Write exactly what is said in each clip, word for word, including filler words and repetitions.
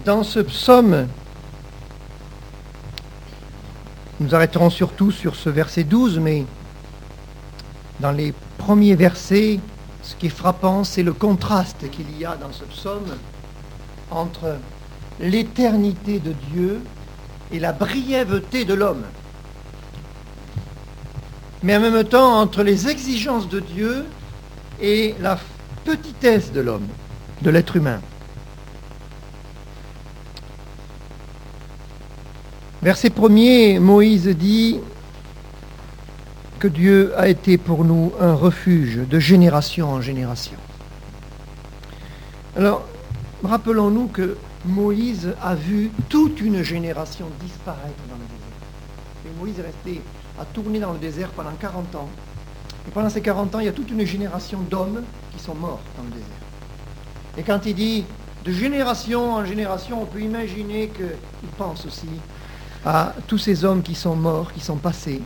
Dans ce psaume, nous arrêterons surtout sur ce verset douze, mais dans les premiers versets, ce qui est frappant, c'est le contraste qu'il y a dans ce psaume entre l'éternité de Dieu et la brièveté de l'homme. Mais en même temps, entre les exigences de Dieu et la petitesse de l'homme, de l'être humain. Verset premier, Moïse dit que Dieu a été pour nous un refuge de génération en génération. Alors, rappelons-nous que Moïse a vu toute une génération disparaître dans le désert. Et Moïse est resté à tourner dans le désert pendant quarante ans. Et pendant ces quarante ans, il y a toute une génération d'hommes qui sont morts dans le désert. Et quand il dit de génération en génération, on peut imaginer qu'il pense aussi à tous ces hommes qui sont morts, qui sont passés.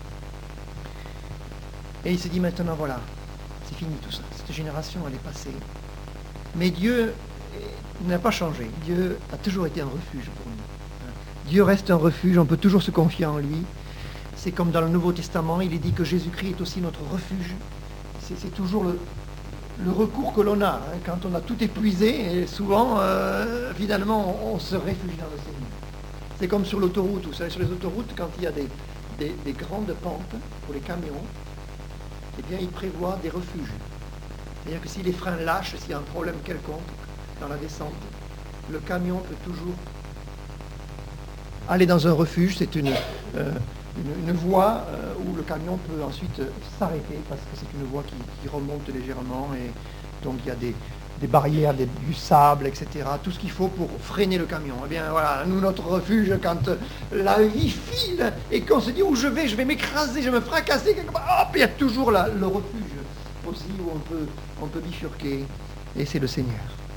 Et il se dit maintenant, voilà, c'est fini tout ça. Cette génération, elle est passée. Mais Dieu n'a pas changé. Dieu a toujours été un refuge pour nous. Dieu reste un refuge, on peut toujours se confier en lui. C'est comme dans le Nouveau Testament, il est dit que Jésus-Christ est aussi notre refuge. C'est, c'est toujours le, le recours que l'on a. Hein, quand on a tout épuisé, et souvent, euh, finalement, on, on se réfugie dans le Seigneur. C'est comme sur l'autoroute. Vous savez, sur les autoroutes, quand il y a des, des, des grandes pentes pour les camions, eh bien, ils prévoient des refuges. C'est-à-dire que si les freins lâchent, s'il y a un problème quelconque dans la descente, le camion peut toujours aller dans un refuge. C'est une, euh, une, une voie euh, où le camion peut ensuite euh, s'arrêter parce que c'est une voie qui, qui remonte légèrement et donc il y a des, des barrières, des, du sable, et cetera. Tout ce qu'il faut pour freiner le camion. Eh bien voilà, nous, notre refuge, quand euh, la vie file et qu'on se dit où je vais, je vais m'écraser, je vais me fracasser quelque part, hop, il y a toujours là, le refuge aussi où on peut, on peut bifurquer, et c'est le Seigneur.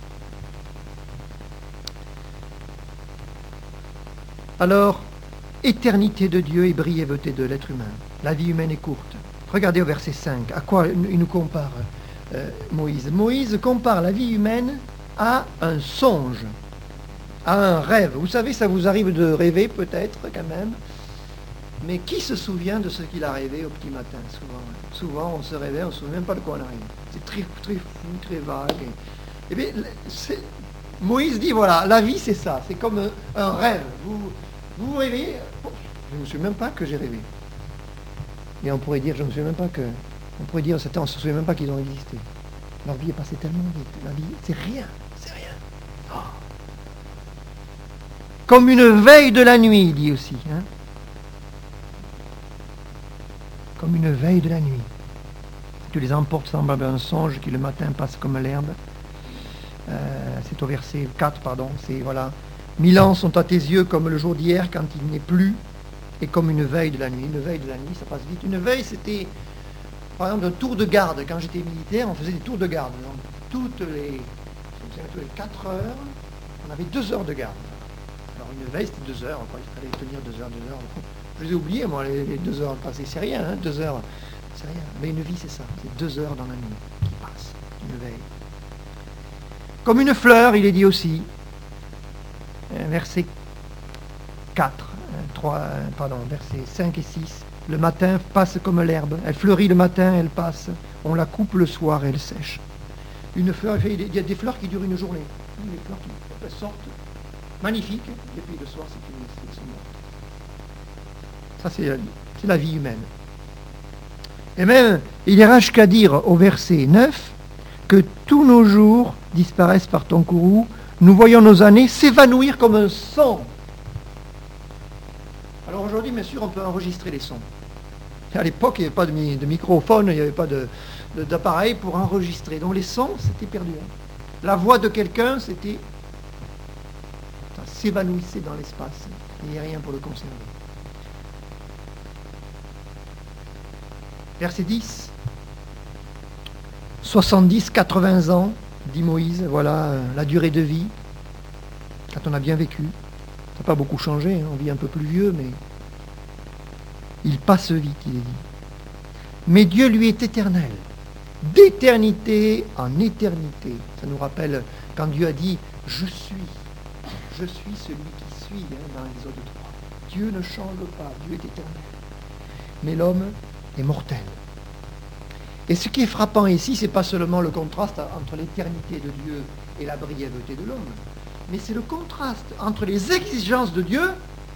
Alors, éternité de Dieu et brièveté de l'être humain. La vie humaine est courte. Regardez au verset cinq, à quoi il nous compare euh, Moïse. Moïse compare la vie humaine à un songe, à un rêve. Vous savez, ça vous arrive de rêver peut-être quand même, mais qui se souvient de ce qu'il a rêvé au petit matin? Souvent, souvent on se réveille, on ne se souvient même pas de quoi on a rêvé. C'est très, très fou, très vague. Et, et bien, c'est, Moïse dit, voilà, la vie c'est ça, c'est comme un, un rêve. Vous vous, vous rêvez, oh, je ne me souviens même pas que j'ai rêvé. Et on pourrait dire, je ne me souviens même pas que... On pourrait dire, certains, on ne se souvient même pas qu'ils ont existé. Leur vie est passée tellement vite. La vie, c'est rien, c'est rien. Oh. Comme une veille de la nuit, il dit aussi. Hein. Comme une veille de la nuit. Tu les emportes semblable à un songe qui le matin passe comme l'herbe. Euh, c'est au verset quatre, pardon. C'est, voilà. Mille ans sont à tes yeux comme le jour d'hier quand il n'est plus, et comme une veille de la nuit. Une veille de la nuit, ça passe vite. Une veille, c'était, par exemple, un tour de garde. Quand j'étais militaire, on faisait des tours de garde. Donc, toutes les, toutes les quatre heures, on avait deux heures de garde. Alors, une veille, c'était deux heures. Quoi. Il fallait tenir deux heures, deux heures. Je les ai oubliés, moi, les, les deux heures passées. C'est rien, hein, deux heures. C'est rien. Mais une vie, c'est ça. C'est deux heures dans la nuit qui passent. Une veille. Comme une fleur, il est dit aussi. Verset quatre, trois, pardon, versets cinq et six. Le matin passe comme l'herbe. Elle fleurit le matin, elle passe. On la coupe le soir, elle sèche. Une fleur, il y a des fleurs qui durent une journée. Les fleurs qui sortent magnifiques, et puis le soir, c'est fini, elles sont mortes. Ça, c'est, c'est la vie humaine. Et même, il ira jusqu'à dire au verset neuf que tous nos jours disparaissent par ton courroux. Nous voyons nos années s'évanouir comme un son. Alors aujourd'hui, bien sûr, on peut enregistrer les sons. À l'époque, il n'y avait pas de, mi- de microphone, il n'y avait pas de, de, d'appareil pour enregistrer. Donc les sons, c'était perdu. La voix de quelqu'un, c'était... ça s'évanouissait dans l'espace. Il n'y a rien pour le conserver. Verset dix. soixante-dix, quatre-vingts ans, dit Moïse, voilà euh, la durée de vie, quand on a bien vécu. Ça n'a pas beaucoup changé, hein, on vit un peu plus vieux, mais il passe vite, il est dit. Mais Dieu, lui, est éternel, d'éternité en éternité. Ça nous rappelle quand Dieu a dit « Je suis ». Je suis celui qui suis, hein, dans l'Exode trois. Dieu ne change pas, Dieu est éternel. Mais l'homme est mortel. Et ce qui est frappant ici, ce n'est pas seulement le contraste entre l'éternité de Dieu et la brièveté de l'homme, mais c'est le contraste entre les exigences de Dieu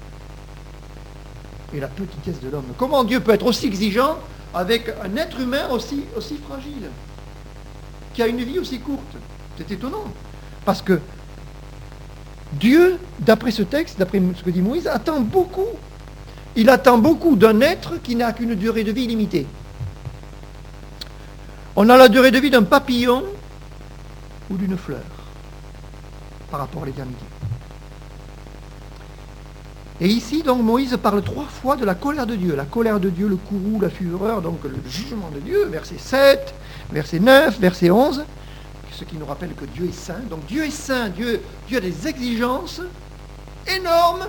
et la petitesse de l'homme. Comment Dieu peut être aussi exigeant avec un être humain aussi, aussi fragile, qui a une vie aussi courte? C'est étonnant. Parce que Dieu, d'après ce texte, d'après ce que dit Moïse, attend beaucoup. Il attend beaucoup d'un être qui n'a qu'une durée de vie limitée. On a la durée de vie d'un papillon ou d'une fleur par rapport à l'éternité. Et ici, donc, Moïse parle trois fois de la colère de Dieu. La colère de Dieu, le courroux, la fureur, donc le jugement de Dieu, verset sept, verset neuf, verset onze, ce qui nous rappelle que Dieu est saint. Donc Dieu est saint, Dieu, Dieu a des exigences énormes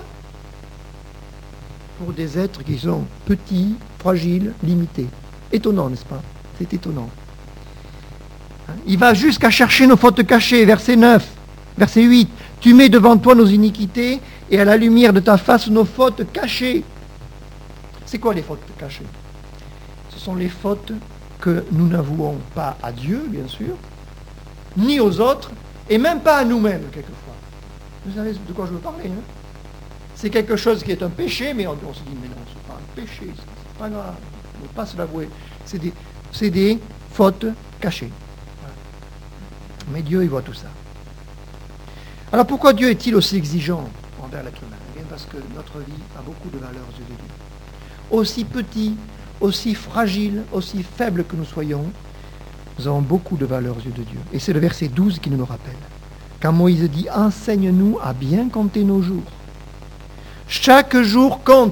pour des êtres qui sont petits, fragiles, limités. Étonnant, n'est-ce pas? C'est étonnant. Il va jusqu'à chercher nos fautes cachées, verset neuf, verset huit. Tu mets devant toi nos iniquités et à la lumière de ta face nos fautes cachées. C'est quoi les fautes cachées? Ce sont les fautes que nous n'avouons pas à Dieu, bien sûr, ni aux autres, et même pas à nous-mêmes, quelquefois. Vous savez de quoi je veux parler, hein? C'est quelque chose qui est un péché, mais on, on se dit, mais non, c'est pas un péché, c'est pas grave, on ne peut pas se l'avouer. C'est des, c'est des fautes cachées. Mais Dieu, il voit tout ça. Alors pourquoi Dieu est-il aussi exigeant envers l'être humain? Eh bien parce que notre vie a beaucoup de valeur aux yeux de Dieu. Aussi petit, aussi fragile, aussi faible que nous soyons, nous avons beaucoup de valeur aux yeux de Dieu. Et c'est le verset douze qui nous le rappelle. Quand Moïse dit « Enseigne-nous à bien compter nos jours. Chaque jour compte. »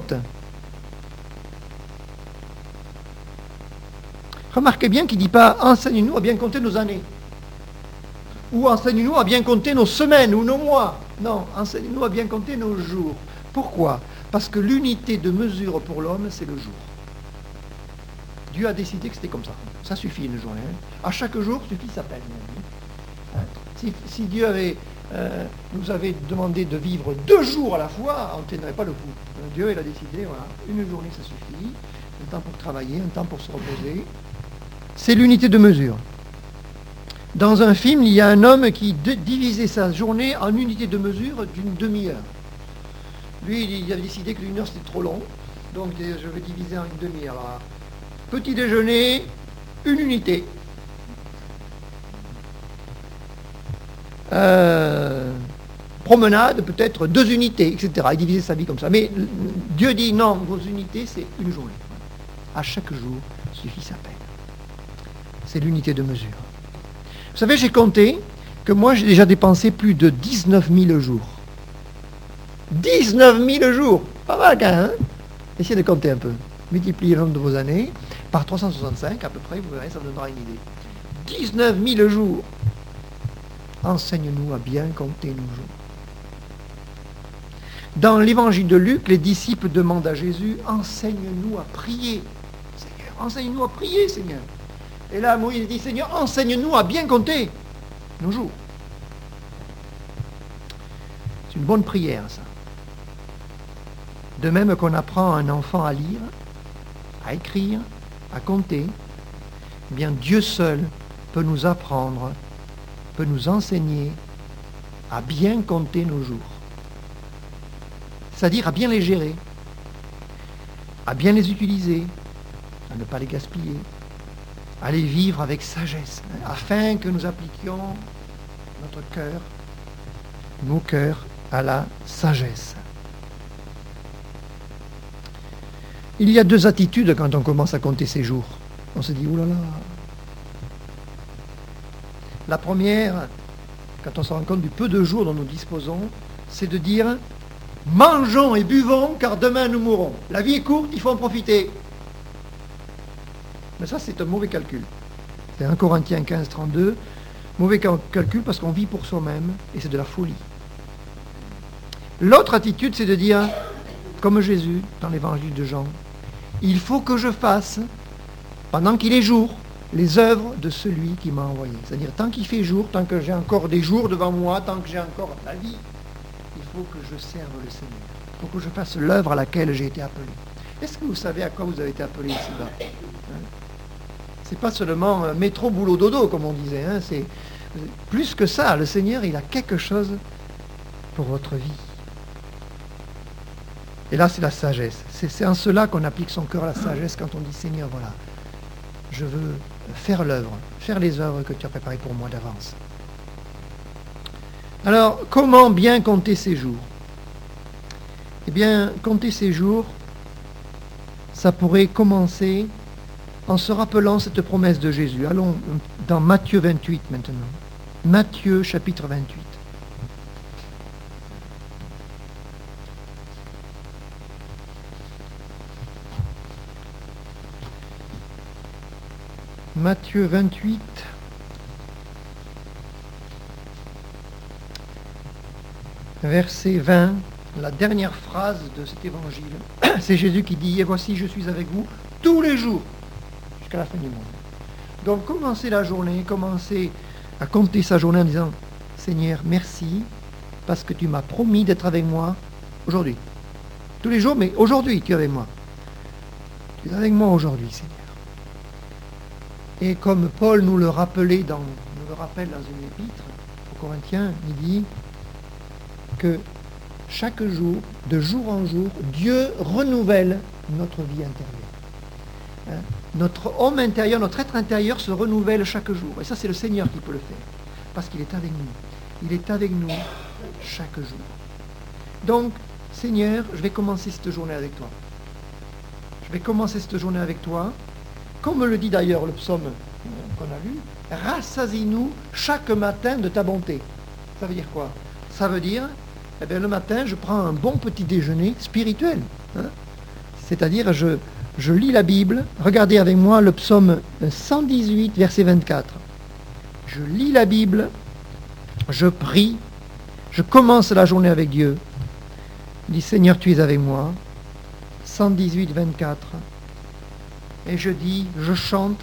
Remarquez bien qu'il ne dit pas « Enseigne-nous à bien compter nos années. » Ou enseigne-nous à bien compter nos semaines ou nos mois. Non, enseigne-nous à bien compter nos jours. Pourquoi? Parce que l'unité de mesure pour l'homme, c'est le jour. Dieu a décidé que c'était comme ça. Ça suffit une journée. Hein. À chaque jour suffit sa peine. Hein. Si, si Dieu avait, euh, nous avait demandé de vivre deux jours à la fois, on ne tiendrait pas le coup. Dieu, il a décidé, voilà, une journée ça suffit, un temps pour travailler, un temps pour se reposer. C'est l'unité de mesure. Dans un film, il y a un homme qui de- divisait sa journée en unités de mesure d'une demi-heure. Lui, il a décidé que une heure c'était trop long, donc je vais diviser en une demi-heure. Alors, petit déjeuner, une unité. Euh, promenade, peut-être deux unités, et cetera. Il divisait sa vie comme ça. Mais Dieu dit non, vos unités, c'est une journée. À chaque jour suffit sa peine. C'est l'unité de mesure. Vous savez, j'ai compté que moi, j'ai déjà dépensé plus de dix-neuf mille jours. dix-neuf mille jours! Pas mal, quand même, hein? Essayez de compter un peu. Multipliez le nombre de vos années par trois cent soixante-cinq, à peu près, vous verrez, ça vous donnera une idée. dix-neuf mille jours! Enseigne-nous à bien compter nos jours. Dans l'évangile de Luc, les disciples demandent à Jésus, enseigne-nous à prier. Seigneur, enseigne-nous à prier, Seigneur. Et là, Moïse dit, Seigneur, enseigne-nous à bien compter nos jours. C'est une bonne prière, ça. De même qu'on apprend à un enfant à lire, à écrire, à compter, eh bien Dieu seul peut nous apprendre, peut nous enseigner à bien compter nos jours. C'est-à-dire à bien les gérer, à bien les utiliser, à ne pas les gaspiller, à les vivre avec sagesse, hein, afin que nous appliquions notre cœur, nos cœurs à la sagesse. Il y a deux attitudes quand on commence à compter ses jours. On se dit, oh là là. La première, quand on se rend compte du peu de jours dont nous disposons, c'est de dire, mangeons et buvons car demain nous mourrons. La vie est courte, il faut en profiter. Mais ça, c'est un mauvais calcul. C'est un Corinthiens quinze, trente-deux. Mauvais calcul parce qu'on vit pour soi-même et c'est de la folie. L'autre attitude, c'est de dire, comme Jésus dans l'évangile de Jean, il faut que je fasse, pendant qu'il est jour, les œuvres de celui qui m'a envoyé. C'est-à-dire, tant qu'il fait jour, tant que j'ai encore des jours devant moi, tant que j'ai encore la vie, il faut que je serve le Seigneur. Il faut que je fasse l'œuvre à laquelle j'ai été appelé. Est-ce que vous savez à quoi vous avez été appelé ici-bas? Hein? C'est pas seulement euh, métro, boulot, dodo, comme on disait. Hein? C'est plus que ça. Le Seigneur, il a quelque chose pour votre vie. Et là, c'est la sagesse. C'est, c'est en cela qu'on applique son cœur à la sagesse quand on dit, Seigneur, voilà, je veux faire l'œuvre, faire les œuvres que tu as préparées pour moi d'avance. Alors, comment bien compter ses jours? Eh bien, compter ses jours, ça pourrait commencer en se rappelant cette promesse de Jésus. Allons dans Matthieu vingt-huit maintenant. Matthieu chapitre vingt-huit. Matthieu vingt-huit, verset vingt, la dernière phrase de cet évangile. C'est Jésus qui dit « Et voici, je suis avec vous tous les jours, jusqu'à la fin du monde. » Donc, commencez la journée, commencez à compter sa journée en disant « Seigneur, merci, parce que tu m'as promis d'être avec moi aujourd'hui. Tous les jours, mais aujourd'hui, tu es avec moi. Tu es avec moi aujourd'hui, Seigneur. » Et comme Paul nous le rappelait dans, nous le rappelle dans une épître aux Corinthiens, il dit que chaque jour, de jour en jour, Dieu renouvelle notre vie intérieure. Hein? Notre homme intérieur, notre être intérieur se renouvelle chaque jour. Et ça, c'est le Seigneur qui peut le faire. Parce qu'il est avec nous. Il est avec nous chaque jour. Donc, Seigneur, je vais commencer cette journée avec toi. Je vais commencer cette journée avec toi. Comme le dit d'ailleurs le psaume qu'on a lu, rassasie-nous chaque matin de ta bonté. Ça veut dire quoi? Ça veut dire, eh bien, le matin, je prends un bon petit déjeuner spirituel. Hein? C'est-à-dire, je, je lis la Bible. Regardez avec moi le psaume cent dix-huit, verset vingt-quatre. Je lis la Bible, je prie, je commence la journée avec Dieu. Je dis, Seigneur, tu es avec moi. cent dix-huit, vingt-quatre. Et je dis, je chante,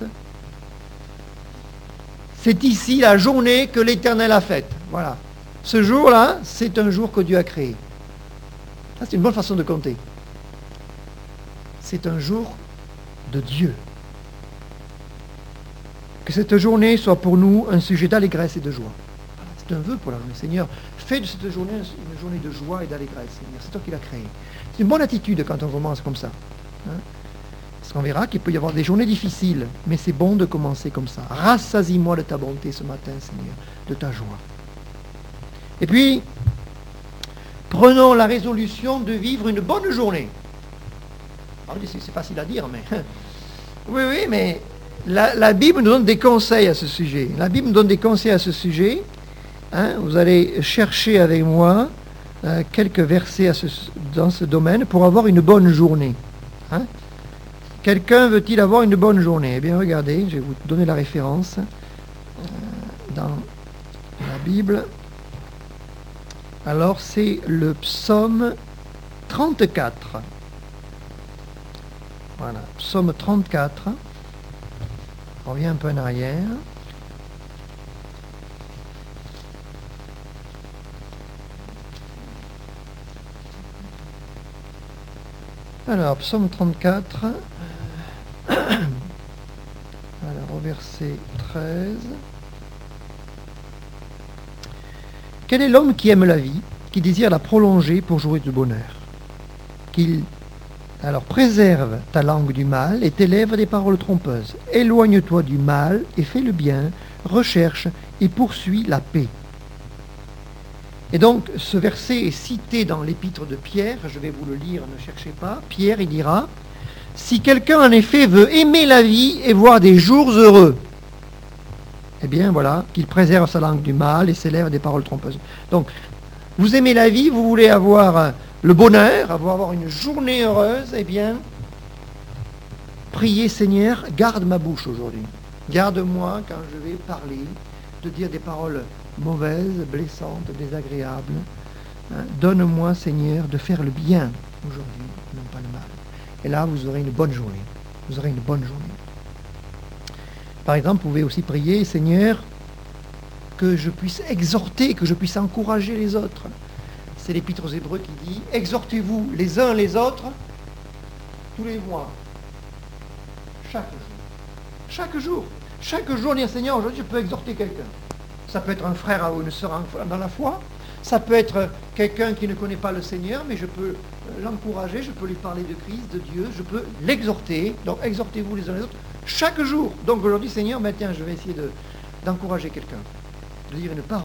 c'est ici la journée que l'Éternel a faite. Voilà. Ce jour-là, c'est un jour que Dieu a créé. Ça, c'est une bonne façon de compter. C'est un jour de Dieu. Que cette journée soit pour nous un sujet d'allégresse et de joie. Voilà, c'est un vœu pour la journée. Seigneur, fais de cette journée une journée de joie et d'allégresse. Seigneur, c'est toi qui l'as créé. C'est une bonne attitude quand on commence comme ça. Hein? Parce qu'on verra qu'il peut y avoir des journées difficiles, mais c'est bon de commencer comme ça. Rassasie-moi de ta bonté ce matin, Seigneur, de ta joie. Et puis, prenons la résolution de vivre une bonne journée. Alors, c'est, c'est facile à dire, mais... oui, oui, mais la, la Bible nous donne des conseils à ce sujet. La Bible nous donne des conseils à ce sujet. Hein, vous allez chercher avec moi euh, quelques versets à ce, dans ce domaine pour avoir une bonne journée. Hein? Quelqu'un veut-il avoir une bonne journée? Eh bien, regardez, je vais vous donner la référence euh, dans la Bible. Alors, c'est le psaume trente-quatre. Voilà, psaume trente-quatre. On revient un peu en arrière. Alors, psaume trente-quatre. Alors, au verset treize. Quel est l'homme qui aime la vie, qui désire la prolonger pour jouir du bonheur? Qu'il alors préserve ta langue du mal et tes lèvres des paroles trompeuses. Éloigne-toi du mal et fais le bien, recherche et poursuis la paix. Et donc, ce verset est cité dans l'épître de Pierre, je vais vous le lire, ne cherchez pas. Pierre, il dira, « Si quelqu'un en effet veut aimer la vie et voir des jours heureux, eh bien voilà, qu'il préserve sa langue du mal et ses lèvres des paroles trompeuses. » Donc, vous aimez la vie, vous voulez avoir le bonheur, avoir une journée heureuse, eh bien, priez Seigneur, garde ma bouche aujourd'hui. Garde-moi quand je vais parler, de dire des paroles mauvaises, blessantes, désagréables. Hein, donne-moi, Seigneur, de faire le bien aujourd'hui, non pas le mal. Et là, vous aurez une bonne journée. Vous aurez une bonne journée. Par exemple, vous pouvez aussi prier, Seigneur, que je puisse exhorter, que je puisse encourager les autres. C'est l'Épître aux Hébreux qui dit « Exhortez-vous les uns les autres tous les mois, chaque jour. » Chaque jour. Chaque jour, dire « Seigneur, aujourd'hui, je peux exhorter quelqu'un. » Ça peut être un frère ou une sœur dans la foi. Ça peut être quelqu'un qui ne connaît pas le Seigneur, mais je peux l'encourager, je peux lui parler de Christ, de Dieu, je peux l'exhorter. Donc, exhortez-vous les uns les autres chaque jour. Donc, aujourd'hui, Seigneur, ben, tiens, je vais essayer de, d'encourager quelqu'un, de dire une parole.